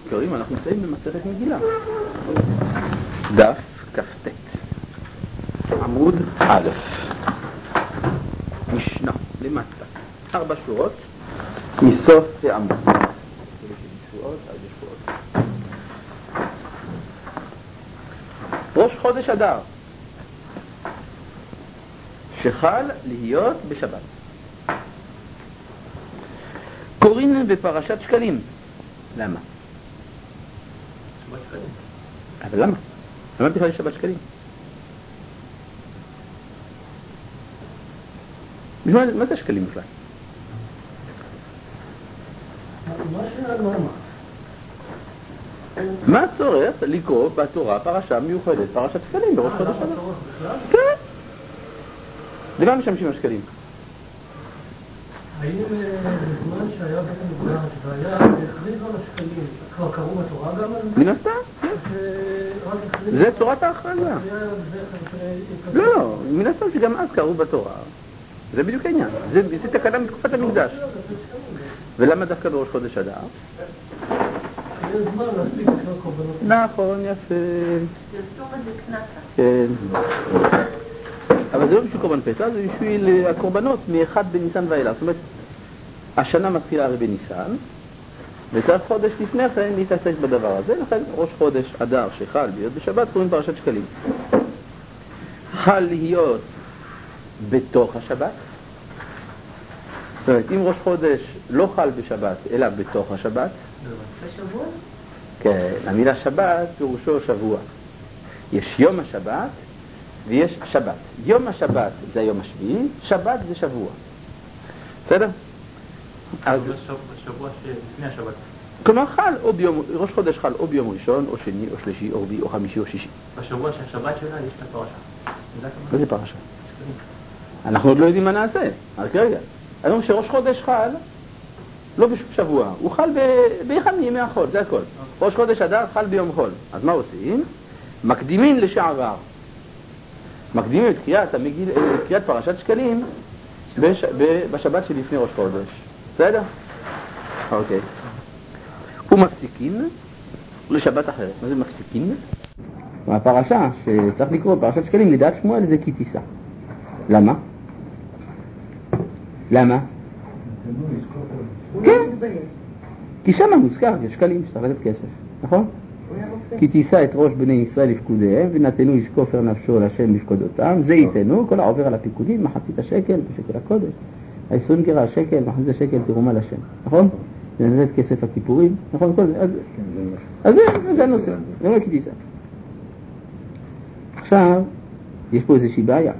קוראים, אנחנו נמצאים במסכת מגילה. דף כ"ט. עמוד א'. משנה למטה. 4 שורות מסוף העמוד. שבועות עד שבועות. ראש חודש אדר שחל להיות בשבת. קוראים בפרשת שקלים. למה? שבת שקלים. אבל למה? למה בכלל יש שבת שקלים? מה זה שקלים בכלל? מה הצורך לקרוא בתורה פרשה מיוחדת, פרשת שקלים בראש חודש אדר? כן. למה משמשים השקלים? האם בזמן שהיה בית המקדש והיה הכריזו על השקלים, כבר קראו בתורה גם על זה? מן הסתם, כן. זה תורת ההכרזה. לא, מן הסתם שגם אז קראו בתורה. זה בדיוק העניין. זה תקנה מתקופת המקדש. ולמה דווקא בראש חודש אדר? נכון, יפה. כן. אבל זה לא בשביל קורבן פסח, זה בשביל הקורבנות מאחד בניסן ואילך. זאת אומרת, השנה מתחילה הרי בניסן, וצריך חודש לפני כן להתעסק בדבר הזה. לכן ראש חודש אדר שחל להיות בשבת קוראים פרשת שקלים. חל להיות בתוך השבת. זאת אומרת, אם ראש חודש לא חל בשבת אלא בתוך השבת, בשבוע? כן, המילה שבת פירושו שבוע. יש יום השבת ויש שבת. יום השבת זה היום השביעי, שבת זה שבוע. בסדר? אז בשבוע שלפני השבת. כלומר חל או ביום, ראש חודש חל או ביום ראשון או שני או שלישי או רביעי או חמישי או שישי. בשבוע שהשבת שלה יש את הפרשה. מה זה פרשה? אנחנו עוד לא יודעים מה נעשה. אז כרגע, אני אומר שראש חודש חל לא בשום שבוע, הוא חל באחד מימי החול, זה הכל. ראש חודש אדר חל ביום חול. אז מה עושים? מקדימים לשעבר. מקדימים את קריאת פרשת שקלים בשבת שלפני ראש חודש. בסדר? אוקיי. ומפסיקים לשבת אחרת. מה זה מפסיקים? הפרשה שצריך לקרוא פרשת שקלים לדעת שמואל זה כי תישא. למה? למה? כן. כי שם מוזכר, יש שקלים שצריך לתת כסף, נכון? כי תישא את ראש בני ישראל לפקודיהם ונתנו איש כופר נפשו להשם לפקודותם, זה ייתנו כל העובר על הפיקודים, מחצית השקל בשקל הקודש, 20 גרה השקל, מחצית השקל תרומה לשם, נכון? ונתת כסף הכיפורים, נכון? כל זה, אז זה הנושא, זה לא כי תישא. עכשיו, יש פה איזושהי בעיה,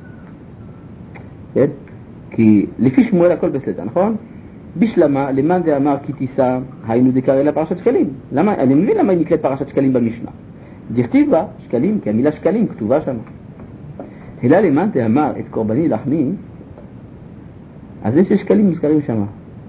כן? כי לפי שמואל הכל בסדר, נכון? בשלמה, למען דאמר כי תישא, היינו דקרא לה פרשת שקלים. למה? אני מבין למה היא נקראת פרשת שקלים במשנה. דכתיב בה שקלים, כי המילה שקלים כתובה שם. אלא למען דאמר את קורבני לחמי, אז יש שקלים מוזכרים שם.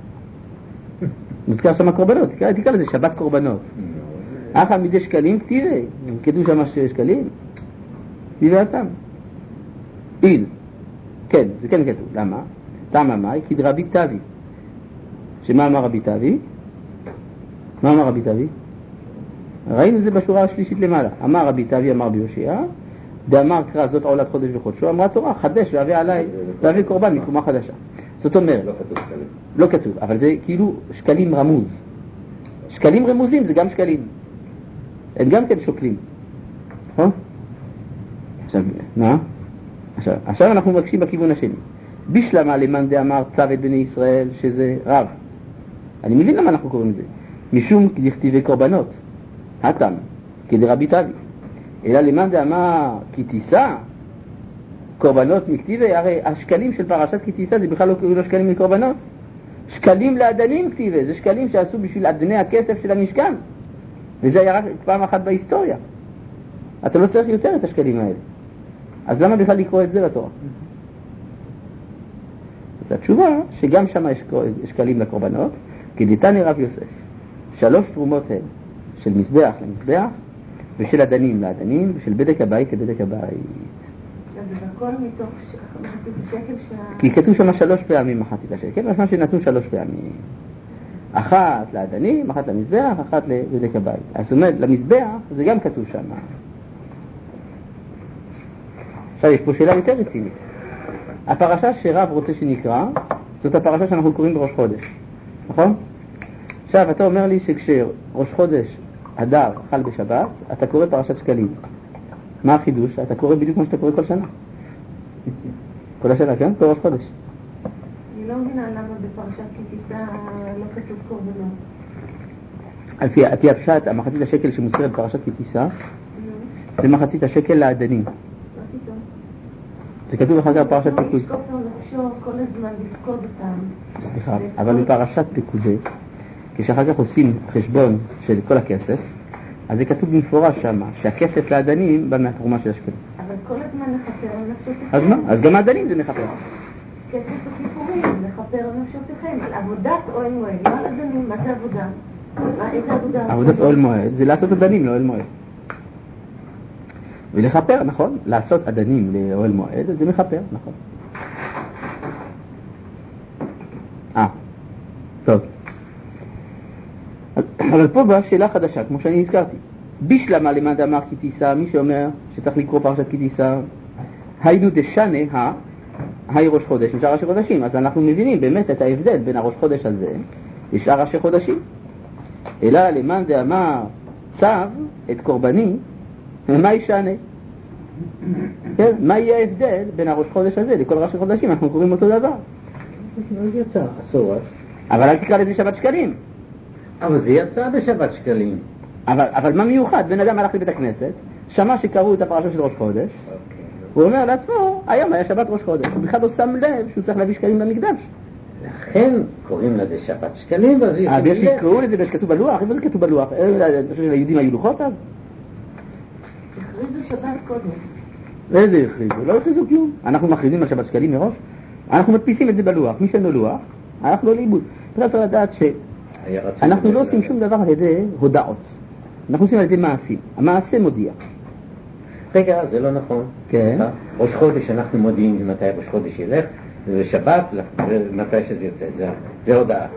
מוזכר שם קורבנות, תקרא לזה שבת קורבנות. אחא מידי שקלים כתיבה, כתוב שם שקלים. דבעתם. איל. כן, זה כן כתוב. למה? טעם המאי, כי דרבי תבי. שמה אמר רבי תבי? מה אמר רבי תבי? ראינו זה בשורה השלישית למעלה. אמר רבי תבי, אמר ביושע, דאמר קרא זאת עולת חודש וחודשו, אמרה תורה, חדש והביא עליי, והביא קורבן מתרומה חדשה. זאת אומרת, לא כתוב, אבל זה כאילו שקלים רמוז. שקלים רמוזים זה גם שקלים. הם גם כן שוקלים. נכון? עכשיו, מה? עכשיו אנחנו מבקשים בכיוון השני. בשלמה למען דאמר צו את בני ישראל שזה רב. אני מבין למה אנחנו קוראים את זה. משום כדכתיבי קורבנות. הטעם, כדרבי תבי. אלא למען דאמר כי תישא קורבנות מכתיבי, הרי השקלים של פרשת כי תישא זה בכלל לא קוראים לו שקלים מקורבנות. שקלים לאדנים כתיבי, זה שקלים שעשו בשביל אדני הכסף של המשכן. וזה היה רק פעם אחת בהיסטוריה. אתה לא צריך יותר את השקלים האלה. אז למה בכלל לקרוא את זה לתורה? אז התשובה שגם שם יש שקלים לקורבנות, כי דתני רב יוסף 3 תרומות הן של מזבח למזבח ושל אדנים לאדנים ושל בדק הבית לבדק הבית. אז הכל מתוך מחצית השקל כי כתוב שם 3 פעמים מחצית השקל, משמע שנתנו 3 פעמים. אחת לאדנים, אחת למזבח, אחת לבדק הבית. אז זאת אומרת, למזבח זה גם כתוב שם. עכשיו יש פה שאלה יותר רצינית. הפרשה שרב רוצה שנקרא, זאת הפרשה שאנחנו קוראים בראש חודש, נכון? עכשיו אתה אומר לי שכשראש חודש אדר חל בשבת, אתה קורא פרשת שקלים. מה החידוש? אתה קורא בדיוק כמו שאתה קורא כל שנה. כל השנה, כן? כל ראש חודש. אני לא מבינה למה בפרשת כי תישא לא כתוב קורבנות. על פי הפשט, המחצית השקל שמוזכרת בפרשת כי תישא, זה מחצית השקל לאדנים. זה כתוב אחר כך בפרשת פקוד. לא לשקוף לו לחשוב כל הזמן לפקוד אותם. סליחה, אבל בפרשת פקודי, כשאחר כך עושים חשבון של כל הכסף, אז זה כתוב במפורש שם, שהכסף לאדנים בא מהתרומה של השקלים. אבל כל הזמן לכפר על נפשותיכם. אז מה? אז גם האדנים זה מכפר. כסף הכיפורים, לכפר על נפשותיכם, על עבודת אוהל מועד, לא על אדנים, מה זה עבודה? איזה עבודה? עבודת אוהל מועד זה לעשות אדנים לאוהל מועד. ולכפר, נכון? לעשות אדנים לאוהל מועד זה מכפר, נכון. טוב. אבל פה באה שאלה חדשה, כמו שאני הזכרתי. בישלמה למאן דאמר כי תישא, מי שאומר שצריך לקרוא פרשת כי תישא, היינו דשנה היי ראש חודש עם שאר ראשי חודשים. אז אנחנו מבינים באמת את ההבדל בין הראש חודש הזה לשאר ראשי חודשים. אלא למאן דאמר צו את קורבני, מה ישנה? כן? מה יהיה ההבדל בין הראש חודש הזה לכל ראשי חודשים? אנחנו קוראים אותו דבר. זה יצא, אסור. אבל אל תקרא לזה שבת שקלים. אבל זה יצא בשבת שקלים. אבל מה מיוחד? בן אדם הלך לבית הכנסת, שמע שקראו את הפרשה של ראש חודש, הוא אומר לעצמו, היום היה שבת ראש חודש, הוא בכלל לא שם לב שהוא צריך להביא שקלים למקדש. לכן קוראים לזה שבת שקלים, ואז יש שיקראו לזה שכתוב בלוח. איפה זה כתוב בלוח? היהודים היו לוחות אז? הכריזו שבת קודם. איזה הכריזו? לא הכריזו כלום. אנחנו מכריזים על שבת שקלים מראש, אנחנו מדפיסים את זה בלוח. מי שאין לו לוח, אנחנו לא לאיבוד. צריך לדעת שאנחנו לא עושים שום דבר על ידי הודעות, אנחנו עושים על ידי מעשים. המעשה מודיע. רגע, זה לא נכון. כן. ראש חודש אנחנו מודיעים מתי ראש חודש ילך, ושבת מתי שזה יוצא, זה הודעה.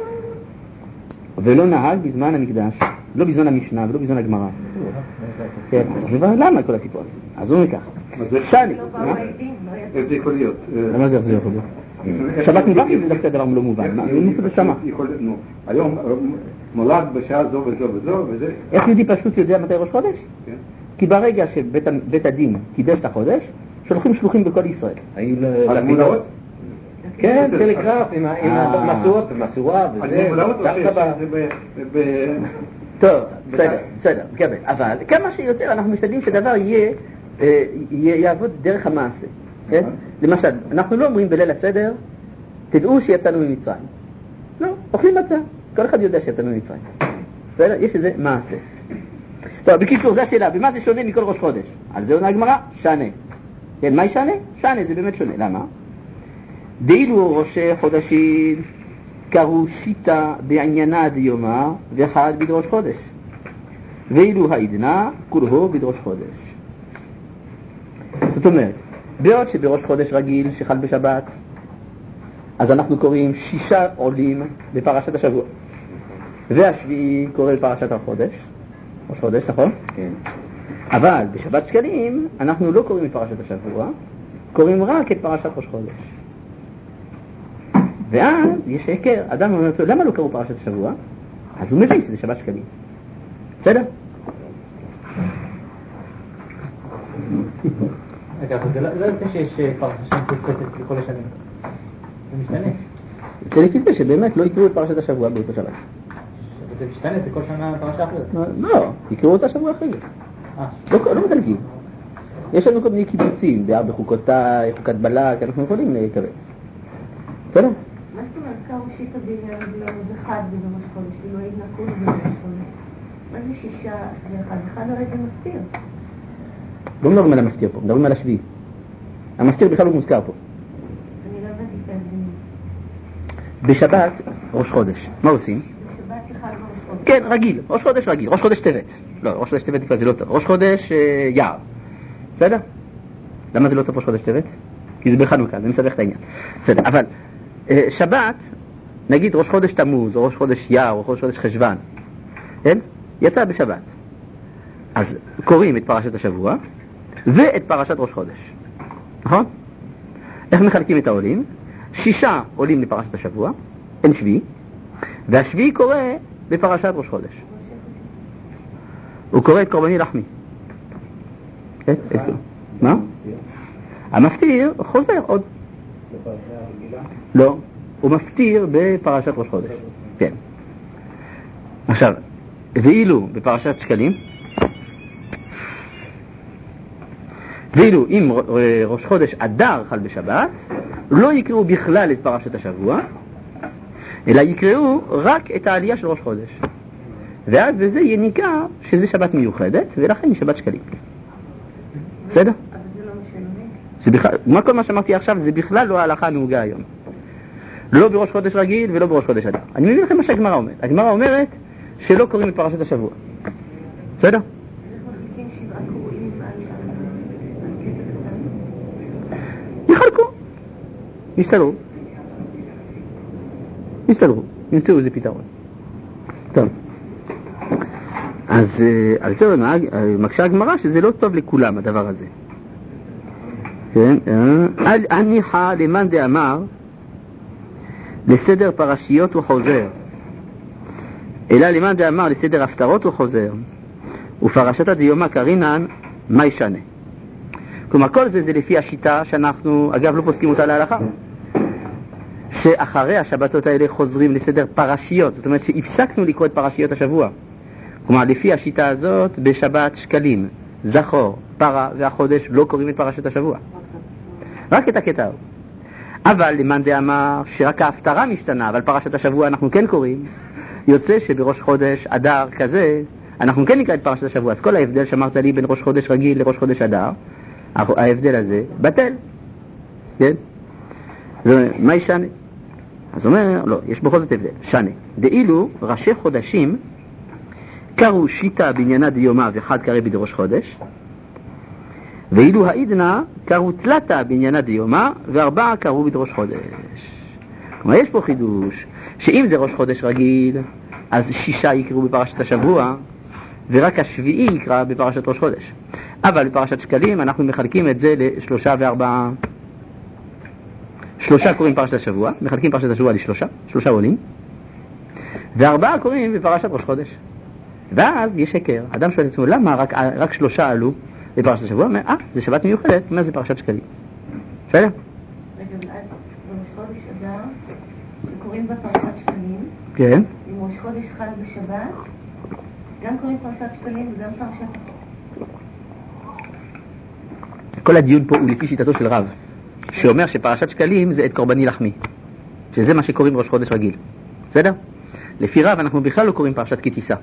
ולא נהג בזמן המקדש, לא בזמן המשנה ולא בזמן הגמרא. כן, אז למה כל הסיפור הזה? אז הוא אומר כך. שני. איך זה יכול להיות? למה זה יכול להיות? שבת מובן זה דווקא דבר לא מובן. איפה זה שמה? היום מולד בשעה זו וזו וזו וזה... איך יהודי פשוט יודע מתי ראש חודש? כן. כי ברגע שבית הדין קידש את החודש, שולחים שלוחים בכל ישראל. על המולאות? כן, טלגרף עם המסורות ומסורה וזה. על המולאות או שזה טוב, בסדר, מקבל. אבל כמה שיותר אנחנו משתדלים שדבר יעבוד דרך המעשה. למשל, אנחנו לא אומרים בליל הסדר, תדעו שיצאנו ממצרים. לא, אוכלים מצה. כל אחד יודע שיצאנו ממצרים. יש איזה מעשה. טוב, בקיצור, זו השאלה. במה זה שונה מכל ראש חודש? על זה עונה הגמרא, שנה. כן, מה שנה? שנה, זה באמת שונה. למה? דאילו ראשי חודשים קראו שיטה בעניינה דיומה וחל בדרוש חודש. ואילו העדנה כולו בדרוש חודש. זאת אומרת, בעוד שבראש חודש רגיל שחל בשבת, אז אנחנו קוראים 6 עולים בפרשת השבוע. והשביעי קורא בפרשת החודש. ראש חודש, נכון? כן. אבל בשבת שקלים אנחנו לא קוראים בפרשת השבוע, קוראים רק את פרשת ראש חודש. ואז יש שקר, אדם אומר, למה לא קראו פרשת השבוע? אז הוא מבין שזה שבת שקלים. בסדר? רגע, אבל זה לא יוצא שיש פרשה שמתוצפת לכל השנים. זה משתנה. זה לפי זה שבאמת לא יקראו את פרשת השבוע באותו שבת. זה משתנה, זה כל שנה פרשה אחרת. לא, יקראו אותה שבוע אחרי זה. לא מדלגים. יש לנו כל מיני קיבוצים, בחוקותיי, חוקת בלק, אנחנו יכולים לקבץ. בסדר? מה זאת אומרת, קראו שיטה ביום אחד בראש חודש, אם לא ידנקו בראש חודש? מה זה 6 ואחד? אחד הרי זה מפתיר. לא מדברים על המפתיר פה, מדברים על השביעי. המפתיר בכלל לא מוזכר פה. אני לא הבנתי את ההבדלים. בשבת ראש חודש, מה עושים? בשבת שחל בראש חודש. כן, רגיל, ראש חודש רגיל, ראש חודש טבת. לא, ראש חודש טבת זה לא טוב, ראש חודש יער. בסדר? למה זה לא טוב ראש חודש טבת? כי זה בחנוכה, זה מסבך את העניין. בסדר, אבל שבת נגיד ראש חודש תמוז, או ראש חודש יר, או ראש חודש חשבן, כן? יצא בשבת. אז קוראים את פרשת השבוע, ואת פרשת ראש חודש. נכון? איך מחלקים את העולים? 6 עולים לפרשת השבוע, אין שביעי, והשביעי קורא בפרשת ראש חודש. הוא קורא את קורבני לחמי. כן? מה? המפטיר חוזר עוד. לא, הוא מפטיר בפרשת ראש חודש. כן. עכשיו, ואילו בפרשת שקלים, ואילו אם ראש חודש אדר חל בשבת, לא יקראו בכלל את פרשת השבוע, אלא יקראו רק את העלייה של ראש חודש. ואז בזה יהיה ניכר שזה שבת מיוחדת, ולכן היא שבת שקלים. בסדר? אבל זה לא משנה. כל מה שאמרתי עכשיו זה בכלל לא ההלכה הנהוגה היום. לא בראש חודש רגיל ולא בראש חודש אדר. אני מביא לכם מה שהגמרא אומרת. הגמרא אומרת שלא קוראים את פרשת השבוע. בסדר? יחלקו. יסתדרו. נמצאו איזה פתרון. טוב. אז על זה מקשה הגמרא שזה לא טוב לכולם הדבר הזה. כן? הניחא למאן דאמר לסדר פרשיות הוא חוזר, אלא למאן דאמר לסדר הפטרות הוא חוזר, ופרשתא דיומא קרינן מה ישנה. כלומר כל זה לפי השיטה שאנחנו אגב לא פוסקים אותה להלכה, שאחרי השבתות האלה חוזרים לסדר פרשיות, זאת אומרת שהפסקנו לקרוא את פרשיות השבוע. כלומר לפי השיטה הזאת בשבת שקלים, זכור, פרה והחודש לא קוראים את פרשת השבוע, רק את הקטע. אבל למאן דאמר שרק ההפטרה משתנה אבל פרשת השבוע אנחנו כן קוראים, יוצא שבראש חודש אדר כזה אנחנו כן נקרא את פרשת השבוע. אז כל ההבדל שאמרת לי בין ראש חודש רגיל לראש חודש אדר, ההבדל הזה בטל. כן? מה ישנה? אז אומר לא, יש בכל זאת הבדל. שנה דאילו ראשי חודשים קראו שיטה בעניינה דיומא וחד קרא בדראש חודש, ואילו העידנה קראו תלתה בעניינה דיומא וארבעה קראו בדראש חודש. כלומר יש פה חידוש שאם זה ראש חודש רגיל אז 6 יקראו בפרשת השבוע ורק השביעי יקרא בפרשת ראש חודש. אבל בפרשת שקלים אנחנו מחלקים את זה ל3 ו4. 3 קוראים פרשת השבוע, מחלקים פרשת השבוע ל3, 3 עולים, ו4 קוראים בפרשת ראש חודש. ואז יש שקר. אדם שואל את עצמו למה רק 3 עלו בפרשת השבוע? אומר, זה שבת מיוחדת, מה זה פרשת שקלים? בסדר? רגע, בראש חודש אדר קוראים בפרשת שקלים. כן. אם ראש חודש חל בשבת גם קוראים פרשת שקלים וגם פרשת. כל הדיון פה הוא לפי שיטתו של רב, שאומר שפרשת שקלים זה את קורבני לחמי, שזה מה שקוראים ראש חודש רגיל. בסדר? לפי רב אנחנו בכלל לא קוראים פרשת כי תישא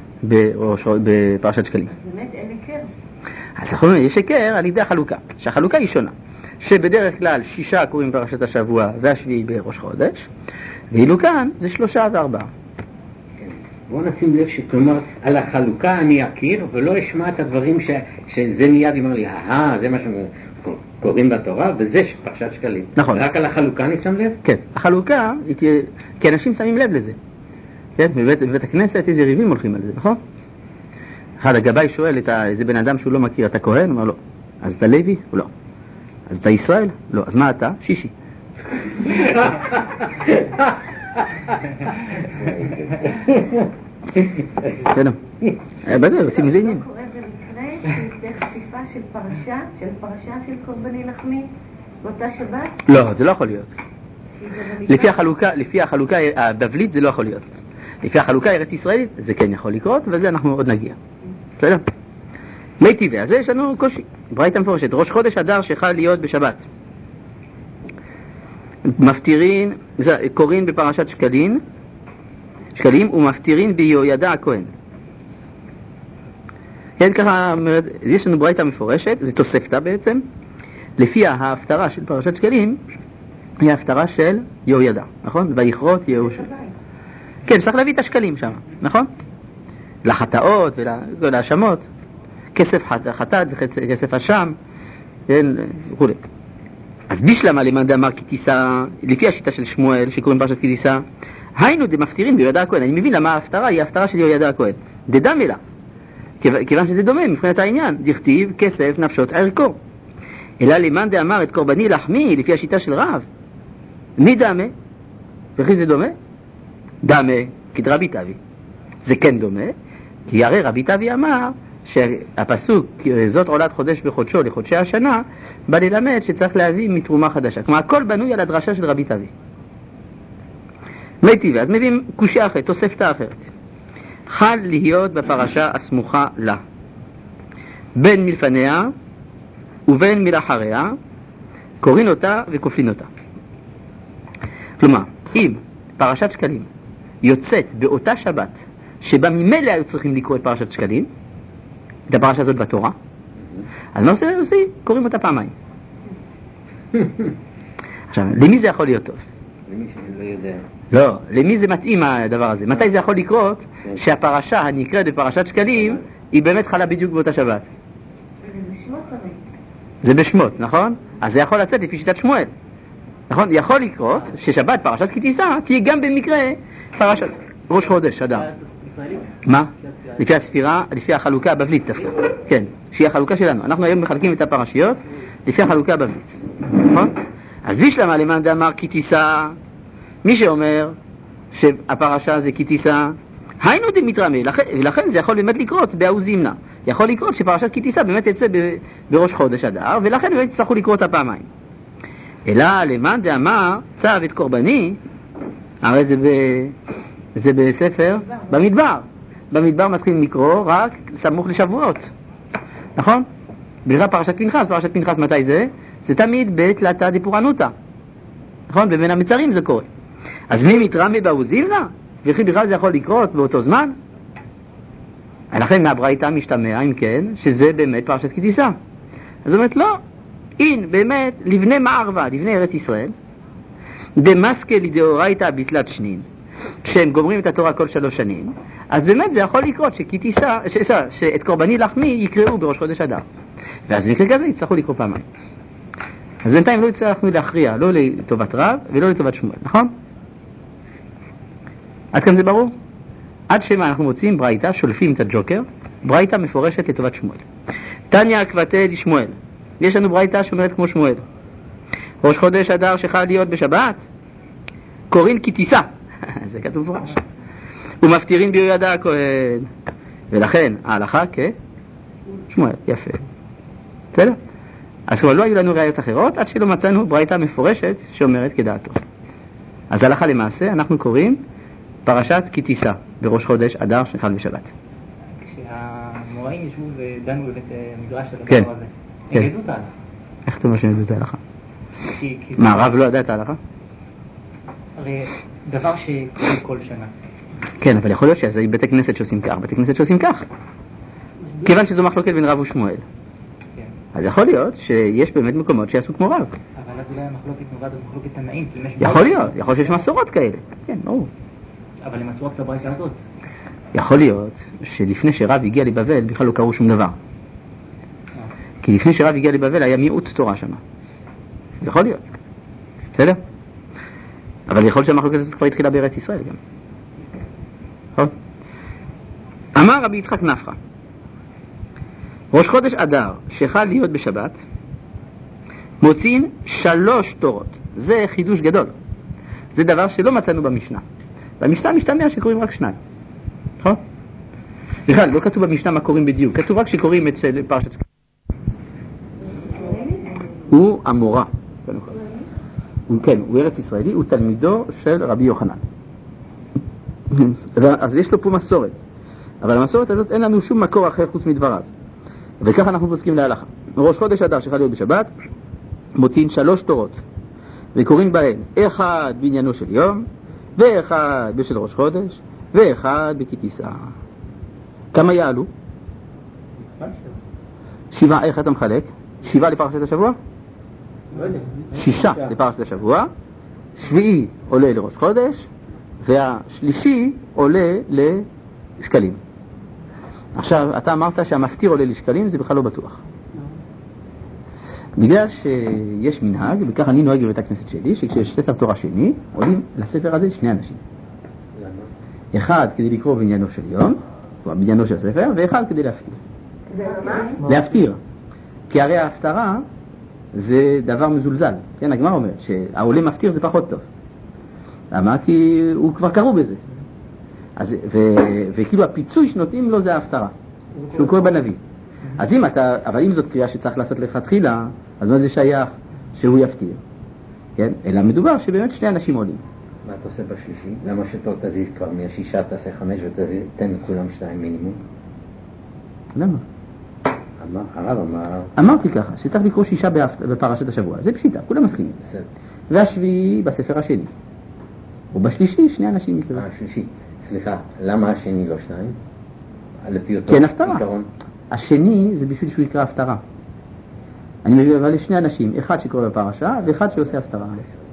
בפרשת שקלים. באמת אין היכר. אז אנחנו אומרים, יש היכר על ידי החלוקה, שהחלוקה היא שונה, שבדרך כלל 6 קוראים פרשת השבוע והשביעי בראש חודש, ואילו כאן זה 3 ו4. בואו נשים לב שכלומר על החלוקה אני אכיר ולא אשמע את הדברים שזה מיד יאמר לי זה מה שקוראים בתורה וזה פרשת שקלים. נכון. רק על החלוקה אני שם לב? כן, החלוקה כי אנשים שמים לב לזה. כן, בבית הכנסת איזה ריבים הולכים על זה, נכון? אחד הגבאי שואל את איזה בן אדם שהוא לא מכיר, אתה כהן? הוא אומר לא. אז אתה לוי? הוא לא. אז אתה ישראל? לא. אז מה אתה? שישי. כן, בטח, עושים מזה עניין. קורה במקרה שזה חשיפה של פרשה של קורבני לחמי באותה שבת? לא, זה לא יכול להיות. לפי החלוקה הבבלית זה לא יכול להיות. לפי החלוקה הארץ ישראלית זה כן יכול לקרות, וזה אנחנו עוד נגיע. בסדר? מי טבעי, אז יש לנו קושי. ברייתא מפורשת, ראש חודש אדר שחל להיות בשבת. מפטירין, קוראים בפרשת שקלים ומפטירין ביהוידע הכהן. כן, ככה, יש לנו ברייתא מפורשת, זה תוספתא בעצם, לפי ההפטרה של פרשת שקלים, היא ההפטרה של יהוידע, נכון? ויכרות יהושע. כן, צריך להביא את השקלים שם, נכון? לחטאות ולהאשמות, כסף חטאת, כסף אשם, כן, וכו'. אז בישלמה למאן דאמר כי תישא, לפי השיטה של שמואל שקוראים פרשת כי תישא, היינו דמפטירין ביהודה הכהן. אני מבין למה ההפטרה היא ההפטרה של יהודה הכהן. דדמה לה. כיוון שזה דומה מבחינת העניין. דכתיב כסף נפשות ערכו. אלא למאן דאמר את קורבני לחמי, לפי השיטה של רב. מי דמה? וכי זה דומה? דמה כדרבי תבי. זה כן דומה, כי הרי רבי תבי אמר שהפסוק זאת עולת חודש בחודשו לחודשי השנה בא ללמד שצריך להביא מתרומה חדשה. כלומר הכל בנוי על הדרשה של רבי תבי. מי אז מביאים קושיה אחרת, תוספתא אחרת. חל להיות בפרשה הסמוכה לה, בין מלפניה ובין מלאחריה, קוראים אותה וכופלין אותה. כלומר, אם פרשת שקלים יוצאת באותה שבת שבה ממילא היו צריכים לקרוא את פרשת שקלים, את הפרשה הזאת בתורה, אז מה עושים? קוראים אותה פעמיים. עכשיו, למי זה יכול להיות טוב? למי שלא יודע. לא, למי זה מתאים הדבר הזה? מתי זה יכול לקרות שהפרשה הנקראת בפרשת שקלים היא באמת חלה בדיוק באותה שבת? זה בשמות הרי. זה בשמות, נכון? אז זה יכול לצאת לפי שיטת שמואל. נכון? יכול לקרות ששבת פרשת כי תישא תהיה גם במקרה פרשת ראש חודש אדר. מה? לפי הספירה, לפי החלוקה הבבלית דווקא. כן, שהיא החלוקה שלנו. אנחנו היום מחלקים את הפרשיות לפי החלוקה הבבלית. נכון? אז בישלמה למאן דאמר כי תישא, מי שאומר שהפרשה זה כי תישא, היינו דמתרמה, ולכן זה יכול באמת לקרות באו זימנה. יכול לקרות שפרשת כי תישא באמת יצא בראש חודש אדר, ולכן באמת יצטרכו לקרוא אותה פעמיים. אלא למאן דאמר צב את קורבני, הרי זה בספר במדבר. במדבר מתחילים לקרוא רק סמוך לשבועות, נכון? בלבד פרשת פנחס, פרשת פנחס מתי זה? זה תמיד בתלתא דפורענותא, נכון? בבין המצרים זה קורה. אז מי מתרמה באו זימנה? וכי בכלל זה יכול לקרות באותו זמן? לכן מהברייתא משתמע, אם כן, שזה באמת פרשת כי תישא. אז זאת אומרת, לא, אין, באמת, לבני מערבה, לבני ארץ ישראל, דמסקה לדאורייתא בתלת שנין, כשהם גומרים את התורה כל 3 שנים, אז באמת זה יכול לקרות שכי תישא, שאת קורבני לחמי יקראו בראש חודש אדר. ואז במקרה כזה יצטרכו לקרוא פעמיים. אז בינתיים לא יצטרכנו להכריע, לא לטובת רב ולא לטובת שמואל, נכון? עד כאן זה ברור? עד שמה אנחנו מוצאים ברייתא, שולפים את הג'וקר, ברייתא מפורשת לטובת שמואל. תניא עקבתא דשמואל. יש לנו ברייתא שאומרת כמו שמואל. ראש חודש אדר שחל להיות בשבת, קוראים כי תישא. זה כתוב פורש. ומפטירין ביהודה הכהן. ולכן ההלכה כשמואל. יפה. בסדר? אז כבר לא היו לנו ראיות אחרות עד שלא מצאנו ברייתא מפורשת שאומרת כדעתו. אז הלכה למעשה אנחנו קוראים פרשת כי תישא בראש חודש אדר שחל בשבת. כשהמוראים ישבו ודנו בבית מדרש על הדבר הזה, הם ידעו את ההלכה. איך אתה אומר שהם ידעו את ההלכה? מה, הרב לא ידע את ההלכה? הרי דבר שקורה כל שנה. כן, אבל יכול להיות שזה בתי כנסת שעושים כך, בתי כנסת שעושים כך. כיוון שזו מחלוקת בין רב ושמואל. אז יכול להיות שיש באמת מקומות שיעשו כמו רב. אבל אז אולי המחלוקת נובעת במחלוקת תנאים. יכול להיות, יכול שיש מסורות כאלה. כן, ברור. אבל הם מצאו רק את הברייתא הזאת. יכול להיות שלפני שרב הגיע לבבל בכלל לא קראו שום דבר. כי לפני שרב הגיע לבבל היה מיעוט תורה שם. זה יכול להיות. בסדר? אבל יכול להיות שהמחלוקת הזאת כבר התחילה בארץ ישראל גם. נכון? אמר רבי יצחק נפחא, ראש חודש אדר שחל להיות בשבת מוצאים 3 תורות. זה חידוש גדול. זה דבר שלא מצאנו במשנה. במשנה משתמע שקוראים רק 2. נכון? בכלל, לא כתוב במשנה מה קוראים בדיוק. כתוב רק שקוראים את פרשת שקלים. הוא המורה. כן, הוא ארץ ישראלי, הוא תלמידו של רבי יוחנן. אז יש לו פה מסורת. אבל המסורת הזאת אין לנו שום מקור אחר חוץ מדבריו. וככה אנחנו פוסקים להלכה. ראש חודש אדר שחל להיות בשבת מוצאים 3 תורות וקוראים בהן 1 בעניינו של יום, ואחד בשל ראש חודש, ואחד כי תישא. כמה יעלו? 7. איך אתה מחלק? 7 לפרשת השבוע? 6 לפרשת השבוע. 7 עולה לראש חודש, והשלישי עולה לשקלים. עכשיו, אתה אמרת שהמפטיר עולה לשקלים, זה בכלל לא בטוח. בגלל שיש מנהג, וכך אני נוהג בבית הכנסת שלי, שכשיש ספר תורה שני, עולים לספר הזה שני אנשים. למה? אחד כדי לקרוא בעניינו של יום, בעניינו של הספר, ואחד כדי להפטיר. זה מה? להפטיר. כי הרי ההפטרה זה דבר מזולזל. כן, הגמרא אומרת שהעולה מפטיר זה פחות טוב. למה? כי הוא כבר קראו בזה. אז, וכאילו הפיצוי שנותנים לו זה ההפטרה, שהוא קורא בנביא. אז אם אתה, אבל אם זאת קריאה שצריך לעשות לכתחילה, אז מה זה שייך שהוא יפטיר? כן? אלא מדובר שבאמת שני אנשים עולים. מה אתה עושה בשלישי? למה שטוב תזיז כבר מהשישה תעשה 5 ותתן לכולם 2 מינימום? למה? הרב אמר... אמרתי ככה, שצריך לקרוא 6 בפרשת השבוע. זה פשיטה, כולם מסכימים. והשביעי בספר השני. ובשלישי 2 אנשים יקראו. השלישי. סליחה, למה השני לא 2? לפי אותו כן, הפטרה. עיקרון. השני זה בשביל שהוא יקרא הפטרה. אני מביא אבל לשני אנשים, אחד שקורא בפרשה ואחד שעושה הפטרה.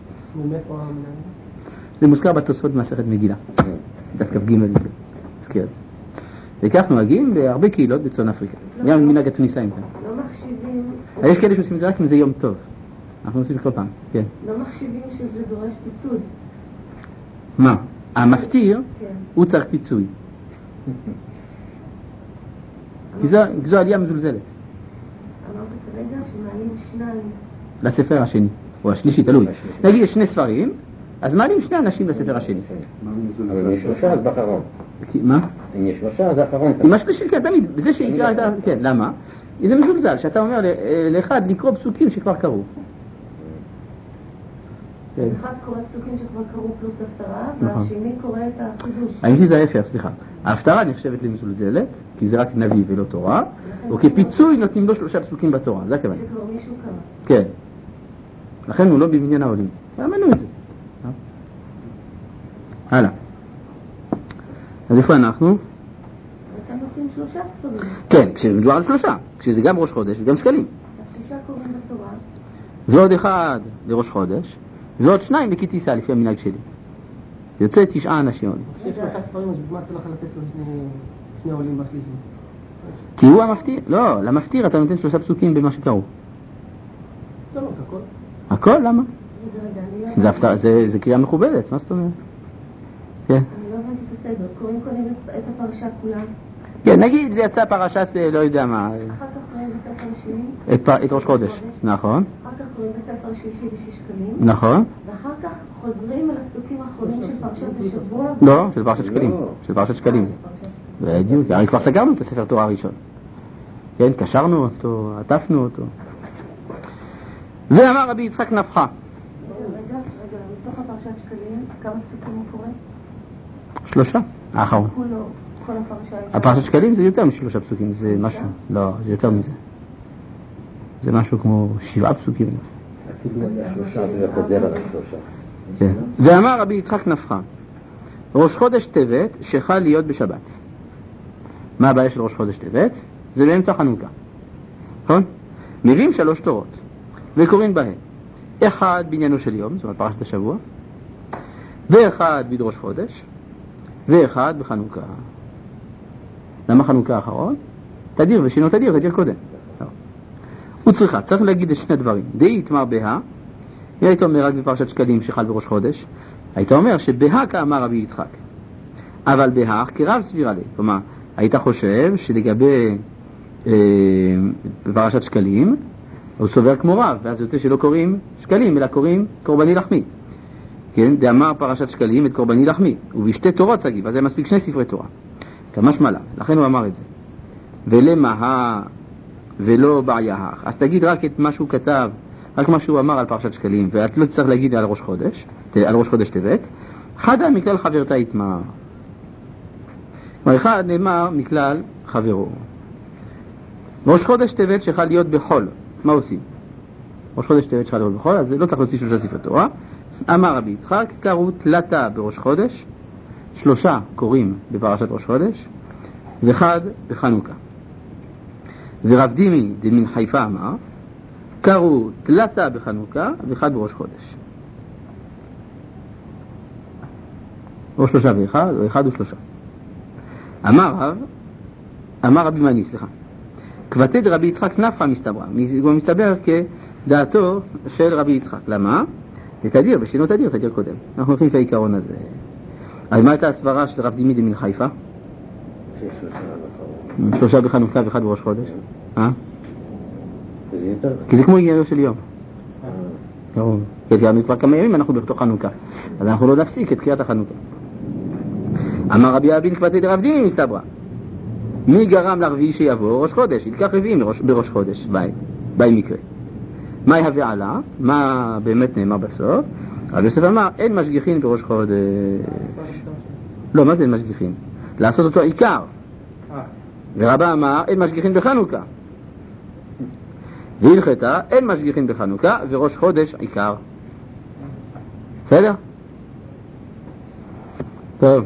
זה מוזכר בתוספות במסכת מגילה. דף כ"ג נזכיר את זה. וכך נוהגים בהרבה קהילות בצפון אפריקה. גם מנהג התוניסאים כאן. לא מחשיבים... יש כאלה שעושים את זה רק אם זה יום טוב. אנחנו עושים כל פעם, כן. לא מחשיבים שזה דורש פיצוי. מה? המפטיר, כן. הוא צריך פיצוי. כי זו עלייה מזולזלת. אמרת כרגע שמעלים 2 לספר השני, או השלישי, תלוי. נגיד יש 2 ספרים, אז מעלים 2 אנשים לספר השני. אבל אם יש 3 אז באחרון. מה? אם יש 3 אז האחרון. עם השלישי, כן, תמיד, בזה שיקרא את ה... כן, למה? זה מזולזל, שאתה אומר לאחד לקרוא פסוקים שכבר קראו. אחד קורא פסוקים שכבר קראו פלוס הפטרה, והשני קורא את החידוש. האמת זה ההפך, סליחה. ההפטרה נחשבת למזולזלת, כי זה רק נביא ולא תורה, וכפיצוי נותנים לו 3 פסוקים בתורה, זה הכוונה. שכבר מישהו קרא. כן. לכן הוא לא במניין העולים. אמרנו את זה. הלאה. אז איפה אנחנו? אתם עושים 3 ספרים. כן, כשמדובר על 3, כשזה גם ראש חודש וגם שקלים. אז 6 קוראים בתורה. ועוד 1 לראש חודש, ועוד 2 לכי טיסה לפי המנהג שלי. יוצא 9 אנשים עולים. יש 3 ספרים, אז מה צריך לתת לו שני עולים בשלישי? כי הוא המפטיר, לא, למפטיר אתה נותן 3 פסוקים במה שקראו. לא, הכל. הכל? למה? רגע, אני לא... זה קריאה מכובדת, מה זאת אומרת? כן. אני לא הבנתי את הסדר. קוראים קודם את הפרשה כולה. כן, נגיד זה יצא פרשת, לא יודע מה. אחר כך קוראים בספר השני. את ראש חודש, נכון. אחר כך קוראים בספר השלישי ב6 שקלים. נכון. ואחר כך חוזרים על הפסוקים האחרונים של פרשת השבוע. לא, של פרשת שקלים. של פרשת שקלים. בדיוק, הרי כבר סגרנו את הספר תורה הראשון. כן, קשרנו אותו, עטפנו אותו. ואמר רבי יצחק נפחה. רגע, מתוך הפרשת שקלים, כמה פסוקים הוא קורא? 3, האחרון. כולו, כל הפרשה. הפרשת שקלים זה יותר מ3 פסוקים, זה משהו, לא, זה יותר מזה. זה משהו כמו 7 פסוקים. אפילו 3 זה חוזר על 3. ואמר רבי יצחק נפחה, ראש חודש טבת שחל להיות בשבת. מה הבעיה של ראש חודש טבת? זה באמצע חנוכה. נכון? מביאים 3 תורות וקוראים בהן 1 בעניינו של יום, זאת אומרת פרשת השבוע, ו1 בדרוש חודש, ו1 בחנוכה. למה חנוכה האחרון? תדיר ושינו תדיר קודם. הוא צריך להגיד את 2 דברים. דהי תמר בה, היית אומר רק בפרשת שקלים שחל בראש חודש, היית אומר שבה כאמר רבי יצחק, אבל בה כרב סבירה לי. כלומר, היית חושב שלגבי בפרשת שקלים הוא סובר כמו רב, ואז יוצא שלא קוראים שקלים אלא קוראים קורבני לחמי. כן, דאמר פרשת שקלים את קורבני לחמי, ובשתי תורות סגיב, אז זה מספיק 2 ספרי תורה. כמשמע לה, לכן הוא אמר את זה. ולמה ולא בעיה. אז תגיד רק את מה שהוא כתב, רק מה שהוא אמר על פרשת שקלים, ואת לא צריך להגיד על ראש חודש טבת. חדה מכלל חברתה יתמר. כלומר, אחד נאמר מכלל חברו. ראש חודש טבת שחל להיות בחול. מה עושים? ראש חודש טבת שחל להיות בחול, אז לא צריך להוציא 3 ספרי תורה. אמר רבי יצחק, קראו תלתה בראש חודש, 3 קוראים בפרשת ראש חודש, ו1 בחנוכה. ורב דימי דמין חיפה אמר, קראו תלתה בחנוכה ו1 בראש חודש. או 3 ו1, או 1 ו3. אמר רבי מני, כבתי דרבי יצחק נפחה מסתבר. הוא מסתבר דעתו של רבי יצחק. למה? תדיר, בשינו תדיר קודם. אנחנו הולכים את העיקרון הזה. אז מה הייתה הסברה של רב דימי דמן חיפה? 3 בחנוכה ו1 בראש חודש. כי זה כמו עניינו של יום. כי כבר כמה ימים אנחנו בתוך חנוכה, אז אנחנו לא נפסיק את קריאת החנוכה. אמר רבי אבין קבצי דרב דימי מסתברא, מי גרם לרביעי שיבוא? ראש חודש, ילקח רביעי בראש חודש, ביי מקרה. מה יהווה עלה? מה באמת נאמר בסוף? רבי יוסף אמר, אין משגיחין בראש חודש. לא, מה זה אין משגיחין? לעשות אותו עיקר. ורבא אמר, אין משגיחין בחנוכה. והלכתה, אין משגיחין בחנוכה וראש חודש עיקר. בסדר? טוב.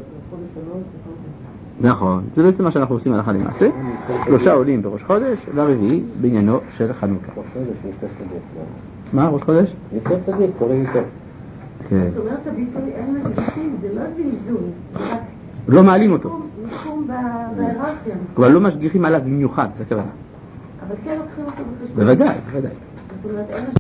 נכון, זה בעצם מה שאנחנו עושים הלכה למעשה. 3 עולים בראש חודש והרביעי בעניינו של חנוכה. מה ראש חודש? יותר תגיד, קוראים יותר. זאת אומרת הביטוי אין משגיחים, זה לא זלזול, לא מעלים אותו, מיקום בהיררכיה, אבל לא משגיחים עליו במיוחד, זה הכוונה. אבל כן לוקחים אותו בחשבון. בוודאי. זאת אומרת אין